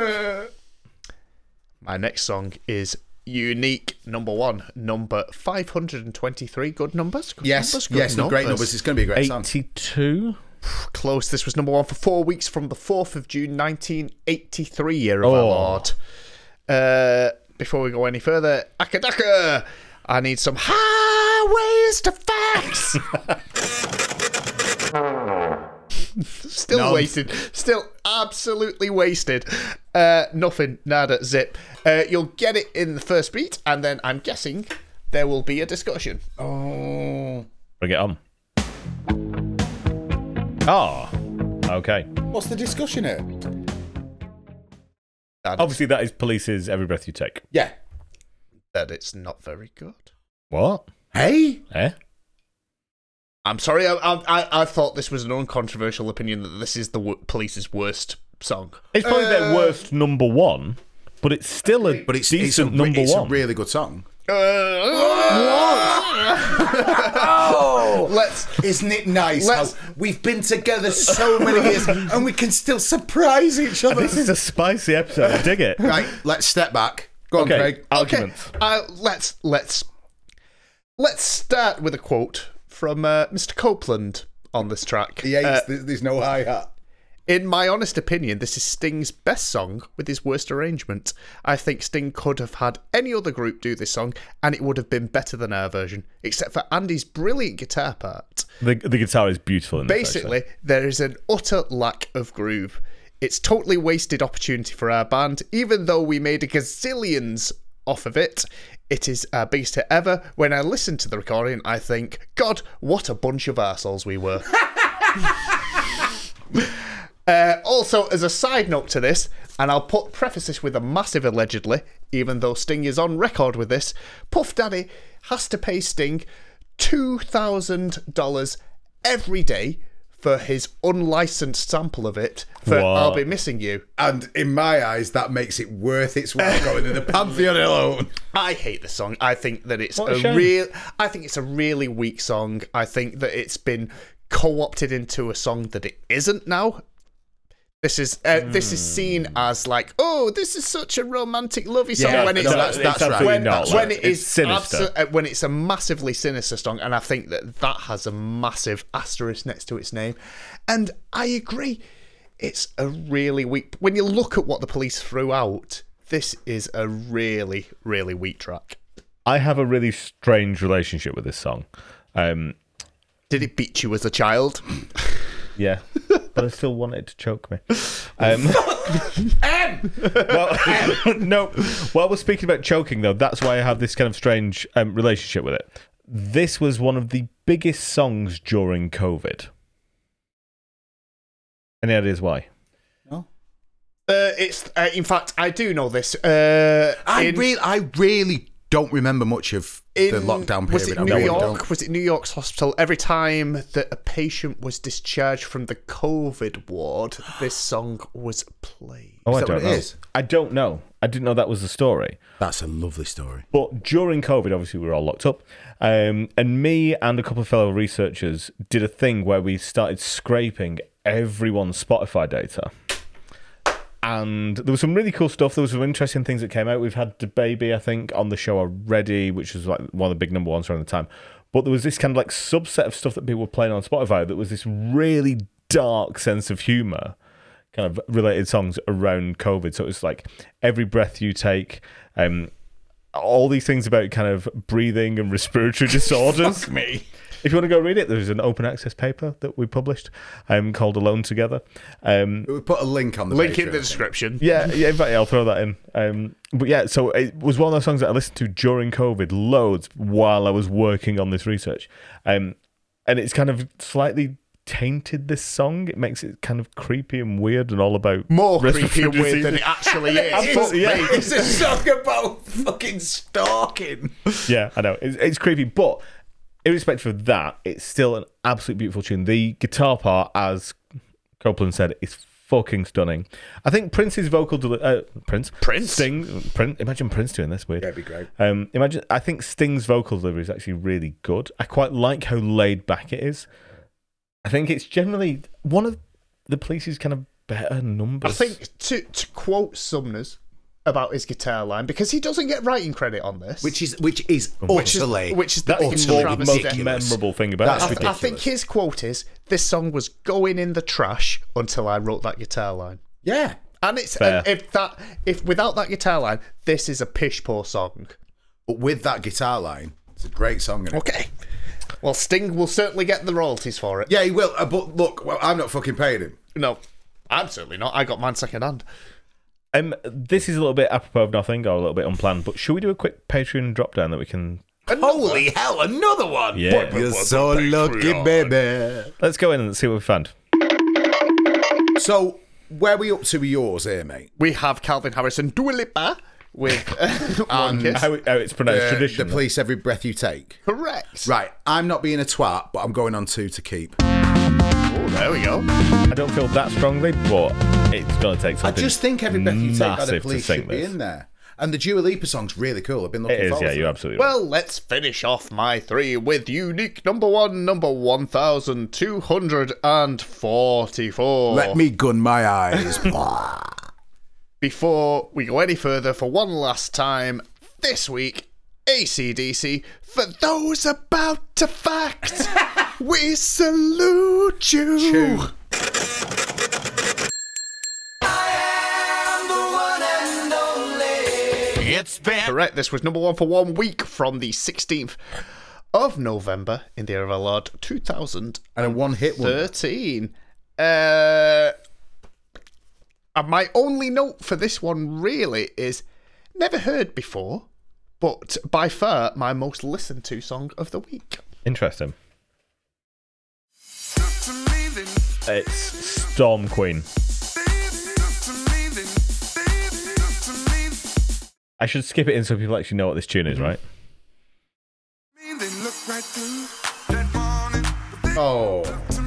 My next song is unique number one, number 523. Good numbers. Good Yes, numbers, great numbers. It's going to be a great song. 82. Close. This was number 1 for 4 weeks from the 4th of June, 1983, year of our Lord. Before we go any further, Akadaka, I need some highways to facts. Still wasted. Still absolutely wasted. Nothing. Nada. Zip. You'll get it in the first beat, and then I'm guessing there will be a discussion. Oh. Bring it on. Oh, okay. What's the discussion here? Obviously, that is Police's Every Breath You Take. Yeah. That it's not very good. What? Hey? Eh? I'm sorry. I thought this was an uncontroversial opinion that this is the Police's worst song. It's probably their worst number 1, but it's still a decent number 1. It's a really good song. Isn't it nice how we've been together so many years and we can still surprise each other? This is a spicy episode. I dig it. Right, let's step back. Go on, Craig. Arguments. Let's start with a quote from Mr. Copeland on this track. There's no hi-hat. In my honest opinion, this is Sting's best song with his worst arrangement. I think Sting could have had any other group do this song and it would have been better than our version, except for Andy's brilliant guitar part. The guitar is beautiful in this. Basically, there is an utter lack of groove. It's totally wasted opportunity for our band, even though we made a gazillions off of it. It is our biggest hit ever. When I listen to the recording, I think, God, what a bunch of arseholes we were. Also, as a side note to this, and I'll preface this with a massive allegedly, even though Sting is on record with this, Puff Daddy has to pay Sting $2,000 every day for his unlicensed sample of it for I'll Be Missing You. And in my eyes, that makes it worth its while going in the Pantheon alone. I hate the song. I think that it's What a shame. I think it's a really weak song. I think that it's been co-opted into a song that it isn't now. This is seen as like, oh, this is such a romantic, lovey song. Yeah, when it's that's right. When it It's is sinister. when it's a massively sinister song, and I think that has a massive asterisk next to its name. And I agree, it's a really weak. When you look at what the Police threw out, this is a really, really weak track. I have a really strange relationship with this song. Did it beat you as a child? Yeah, but I still want it to choke me. No. While we're speaking about choking, though, that's why I have this kind of strange relationship with it. This was one of the biggest songs during COVID. Any ideas why? No. It's in fact, I do know this. I really don't remember much of the lockdown period. Was it New York? Was it New York's hospital? Every time that a patient was discharged from the COVID ward, this song was played. Oh, Is I that what don't it know. is? I don't know. I didn't know that was the story. That's a lovely story. But during COVID, obviously, we were all locked up. And me and a couple of fellow researchers did a thing where we started scraping everyone's Spotify data. And there was some really cool stuff. There was some interesting things that came out. We've had DaBaby, I think, on the show already, which was like one of the big number ones around the time. But there was this kind of like subset of stuff that people were playing on Spotify that was this really dark sense of humour, kind of related songs around COVID. So it was like Every Breath You Take, all these things about kind of breathing and respiratory disorders. Fuck me. If you want to go read it, there's an open access paper that we published called Alone Together. We put a link on the Link page, in the description. Yeah, in fact, I'll throw that in. But yeah, so it was one of those songs that I listened to during COVID loads while I was working on this research. And it's kind of slightly tainted this song. It makes it kind of creepy and weird and all about More respiratory creepy and weird diseases. than it actually is. Absolutely, yeah. It's a song about fucking stalking. Yeah, I know. It's creepy, but irrespective of that, it's still an absolute beautiful tune. The guitar part, as Copeland said, is fucking stunning. I think Prince's vocal imagine Prince doing this, weird. Yeah, it'd be great. I think Sting's vocal delivery is actually really good. I quite like how laid back it is. I think it's generally one of the Police's kind of better numbers. I think to quote Sumners, about his guitar line because he doesn't get writing credit on this. Which is utterly. Which is the That's the travesty. most memorable thing about That's it. ridiculous. I think his quote is, "This song was going in the trash until I wrote that guitar line." Yeah. And it's Fair. if without that guitar line, this is a pish poor song. But with that guitar line, it's a great song. Isn't it? Okay. Well, Sting will certainly get the royalties for it. Yeah, he will. But look, well, I'm not fucking paying him. No, I'm certainly not. I got mine second hand. This is a little bit apropos of nothing or a little bit unplanned, but should we do a quick Patreon drop down that we can? Holy hell, another one! Yeah. You're so lucky, baby. Let's go in and see what we found. So, where are we up to with yours here, mate? We have Calvin Harris and Dua Lipa with One Kiss. How it's pronounced The tradition. police, every breath you take. Correct. Right, I'm not being a twat, but I'm going on 2 to keep. Oh, there we go. I don't feel that strongly, but it's going to take I something just think every breath you take by the massive to police sing should be this. in there. And the Dua Lipa song's really cool. I've been looking It is, forward yeah, to you're it. absolutely right. Well, let's finish off my 3 with unique number 1244. Let me gun my eyes. Before we go any further, for one last time, this week, AC/DC, for those about to fact, we salute you. It's been Correct, this was number 1 for 1 week from the 16th of November in the year of our Lord 2013. And a one-hit one. And my only note for this one really is never heard before, but by far my most listened to song of the week. Interesting. It's Storm Queen. I should skip it in so people actually know what this tune is, right? Oh.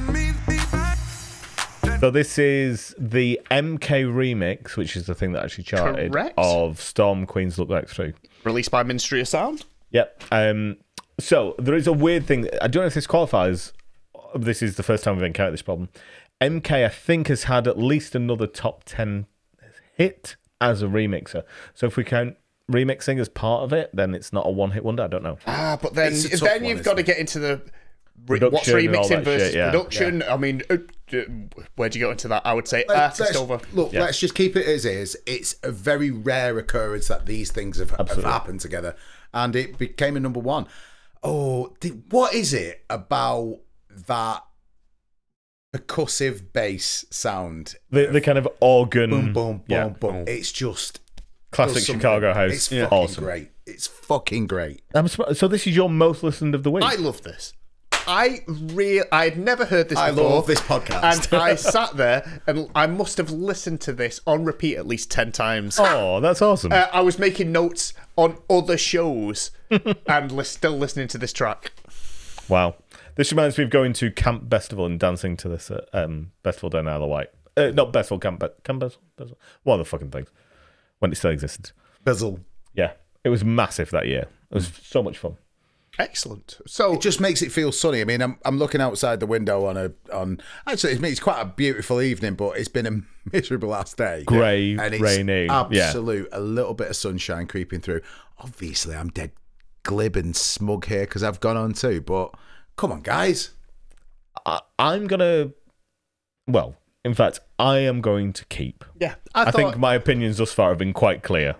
So this is the MK remix, which is the thing that actually charted, Correct. of Storm Queen's Look Like Through. Released by Ministry of Sound. Yep. So there is a weird thing. I don't know if this qualifies. This is the first time we've encountered this problem. MK, I think, has had at least another top 10 hit as a remixer. So if we count remixing as part of it, then it's not a one-hit wonder. I don't know. But then It's a tough one, you've isn't got to it? get into the Production what's and all remixing that versus shit, yeah. production. I mean, where do you go into that? I would say artist over. Look, let's just keep it as is. It's a very rare occurrence that these things have happened together. And it became a number 1. Oh, what is it about that percussive bass sound? The kind of organ. Boom, boom, yeah. boom, boom. It's just... Classic does something. Chicago house. It's fucking Awesome. great. It's fucking great. So this is your most listened of the week. I love this. I'd never heard this I before. love this podcast. And I sat there and I must have listened to this on repeat at least 10 times. Oh, that's awesome. I was making notes on other shows and still listening to this track. Wow. This reminds me of going to Camp Festival and dancing to this at Festival down Isle of Wight. Not Festival, Camp Festival. One of the fucking things. When it still existed. Bizzle. Yeah. It was massive that year. It was so much fun. Excellent. So It just makes it feel sunny. I mean, I'm looking outside the window on actually it's quite a beautiful evening, but it's been a miserable last day. Grey, and it's rainy. absolute a little bit of sunshine creeping through. Obviously, I'm dead glib and smug here because I've gone on too. But come on, guys. I'm going to... Well, in fact, I am going to keep. yeah, I think my opinions thus far have been quite clear.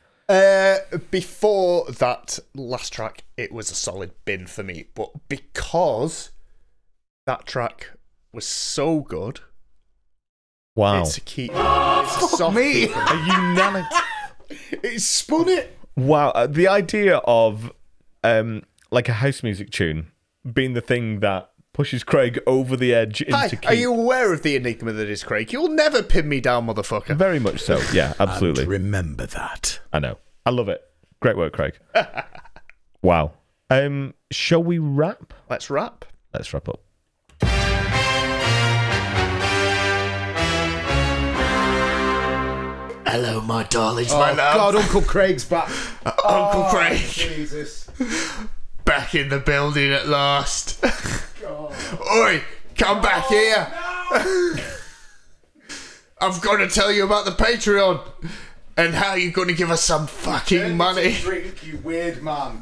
Before that last track, it was a solid bin for me. But because that track was so good, Wow. it's a keep. It's a soft me. keep for me. A unanimous... It spun it. Wow. The idea of like a house music tune being the thing that pushes Craig over the edge into Hi, keep. are you aware of the enigma that is Craig? You'll never pin me down, motherfucker. Very much so. Yeah, absolutely. And remember that. I know. I love it. Great work, Craig. Wow. Shall we wrap? Let's wrap. Let's wrap up. Hello, my darlings, Oh God, Uncle Craig's back. Uncle Craig. Jesus. Back in the building at last. Oi, come back here. I've got to tell you about the Patreon. And how are you going to give us some fucking money? Drink, you weird man.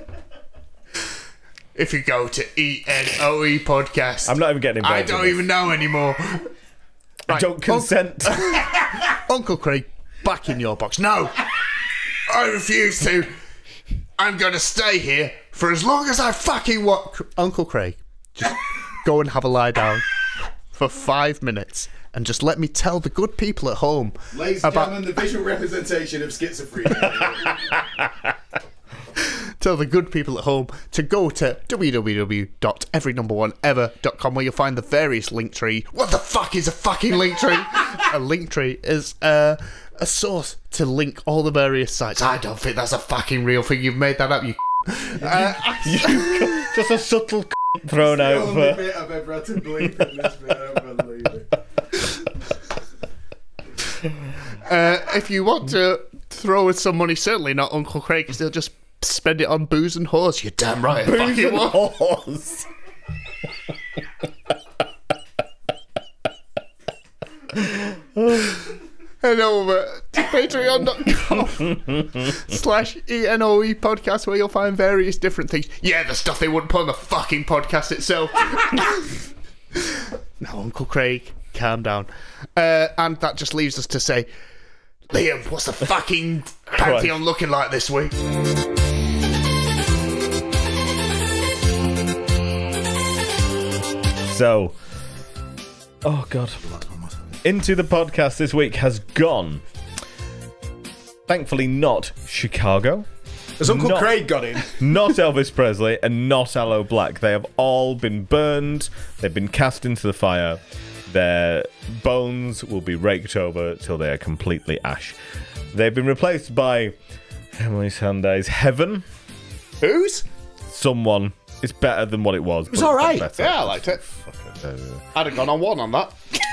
If you go to ENOE podcast. I'm not even getting involved. I don't even know anymore. I don't consent. Uncle Craig, back in your box. No! I refuse to. I'm going to stay here for as long as I fucking want. Uncle Craig, just go and have a lie down for 5 minutes and just let me tell the good people at home Ladies and gentlemen, the visual representation of schizophrenia. Tell the good people at home to go to www.everynumberoneever.com where you'll find the various link tree. What the fuck is a fucking link tree? A link tree is a source to link all the various sites. I don't think that's a fucking real thing. You've made that up, you Just a subtle thrown out The only for. bit I've ever had to bleep in this bit. I don't believe it. if you want to throw us some money, certainly not Uncle Craig, because he'll just spend it on booze and whores. You're damn right. I fucking won't. Horse. Head over to patreon.com/ENOE podcast where you'll find various different things. Yeah, the stuff they wouldn't put on the fucking podcast itself. Now, Uncle Craig, calm down. And that just leaves us to say, Liam, what's the fucking Pantheon looking like this week? So, oh God. Into the podcast this week has gone, thankfully, not Chicago, Has Uncle Not- Craig got in? not Elvis Presley, and not Aloe Black. They have all been burned. They've been cast into the fire. Their bones will be raked over till they are completely ash. They've been replaced by Emily Sandé's Heaven. Whose? Someone. It's better than what it was. It was alright. Yeah, I liked it. I'd have gone on one on that.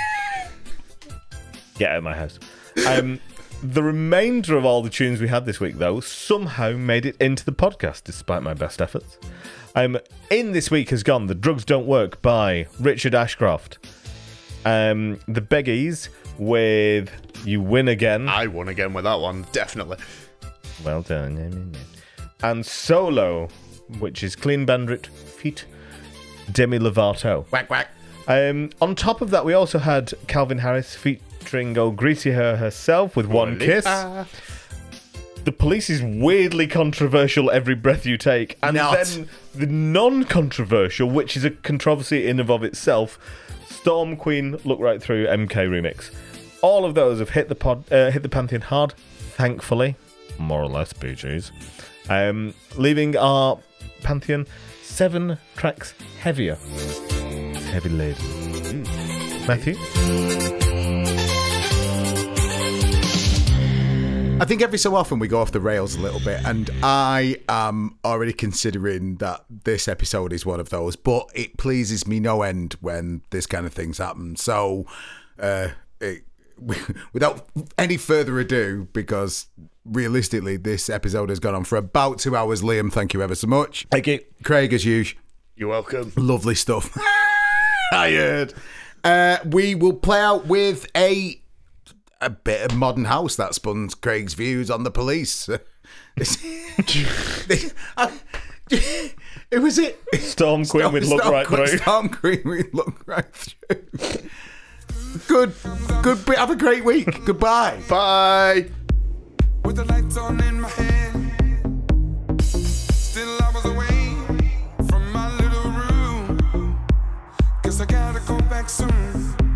Get out of my house. The remainder of all the tunes we had this week, though, somehow made it into the podcast, despite my best efforts. In this week has gone The Drugs Don't Work by Richard Ashcroft. The Beggies with You Win Again. I won again with that one, definitely. Well done. And Solo, which is Clean Bandit feat. Demi Lovato. Whack, whack. On top of that, we also had Calvin Harris featuring Oh Greasy Her herself with One Kiss. The Police's weirdly controversial Every Breath You Take. And then the non-controversial, which is a controversy in and of itself, Storm Queen Look Right Through MK remix. All of those have hit the Pantheon hard, thankfully. More or less, BGs. Leaving our Pantheon 7 tracks heavier. Heavy laden. Matthew? I think every so often we go off the rails a little bit, and I am already considering that this episode is one of those, but it pleases me no end when this kind of things happen. So, without any further ado, because realistically this episode has gone on for about 2 hours, Liam, thank you ever so much. Thank you. Craig, as usual. You're welcome. Lovely stuff. I heard. We will play out with a bit of Modern House that spun Craig's views on the police. Who was it? Storm Queen would look right through. Storm Queen would look right through. Good. Have a great week. Goodbye. Bye. With the lights on in my head, still I was away from my little room. Guess I gotta go back soon.